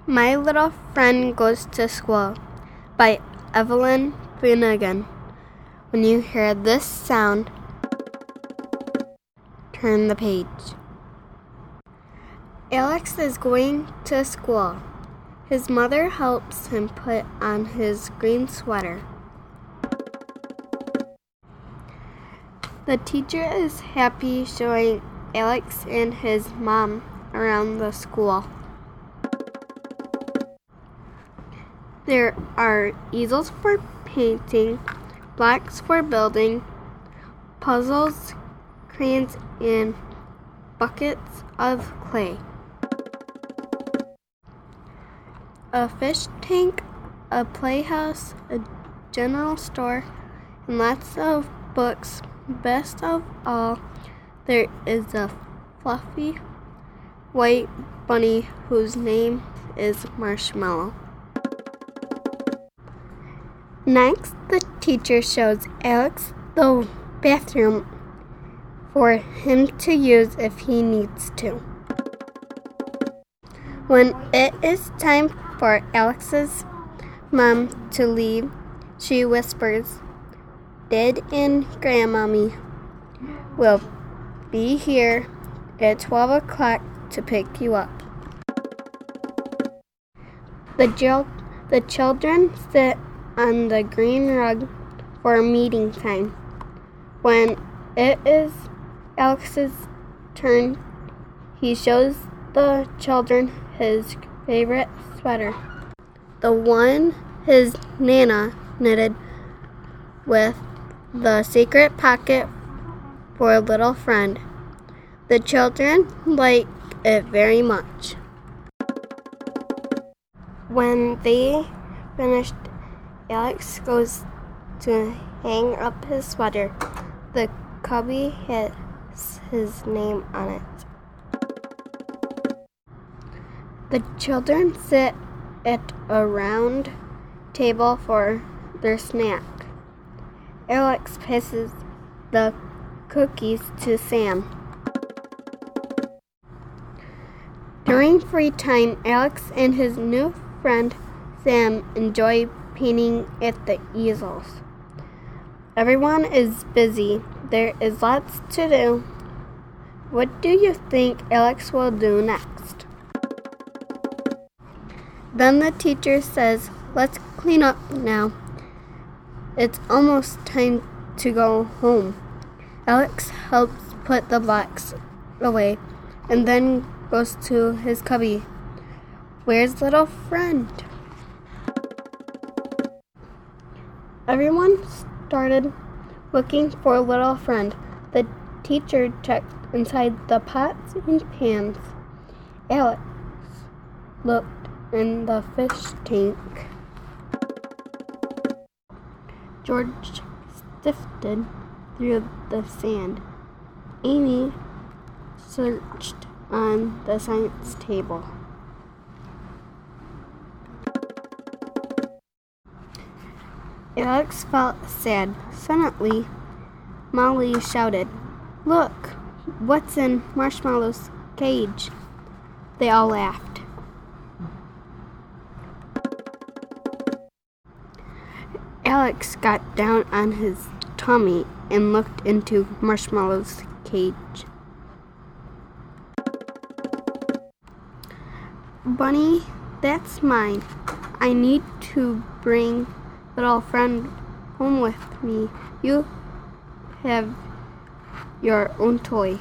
My Little Friend Goes to School by Evelyn Finnegan. When you hear this sound, turn the page. Alex is going to school. His mother helps him put on his green sweater. The teacher is happy showing Alex and his mom around the school. There are easels for painting, blocks for building, puzzles, crayons, and buckets of clay. A fish tank, a playhouse, a general store, and lots of books. Best of all, there is a fluffy white bunny whose name is Marshmallow. Next, the teacher shows Alex the bathroom for him to use if he needs to. When it is time for Alex's mom to leave, she whispers, "Dad and Grandmommy will be here at 12 o'clock to pick you up." The children sit on the green rug for meeting time. When it is Alex's turn, he shows the children his favorite sweater, the one his Nana knitted with the secret pocket for a little friend. The children like it very much. When they finished, Alex goes to hang up his sweater. The cubby has his name on it. The children sit at a round table for their snack. Alex passes the cookies to Sam. During free time, Alex and his new friend Sam enjoy painting at the easels. Everyone is busy. There is lots to do. What do you think Alex will do next? Then the teacher says, "Let's clean up now. It's almost time to go home." Alex helps put the blocks away and then goes to his cubby. "Where's little friend?" Everyone started looking for little friend. The teacher checked inside the pots and pans. Alex looked in the fish tank. George sifted through the sand. Amy searched on the science table. Alex felt sad. Suddenly, Molly shouted, "Look, what's in Marshmallow's cage?" They all laughed. Alex got down on his tummy and looked into Marshmallow's cage. "Bunny, that's mine. I need to bring little friend home with me. You have your own toy."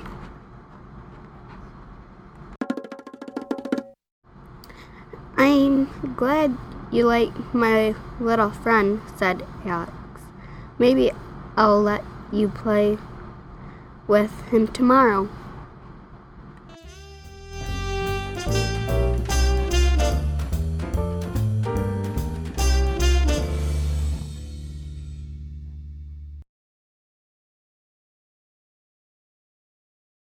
"I'm glad you like my little friend," said Alex. "Maybe I'll let you play with him tomorrow."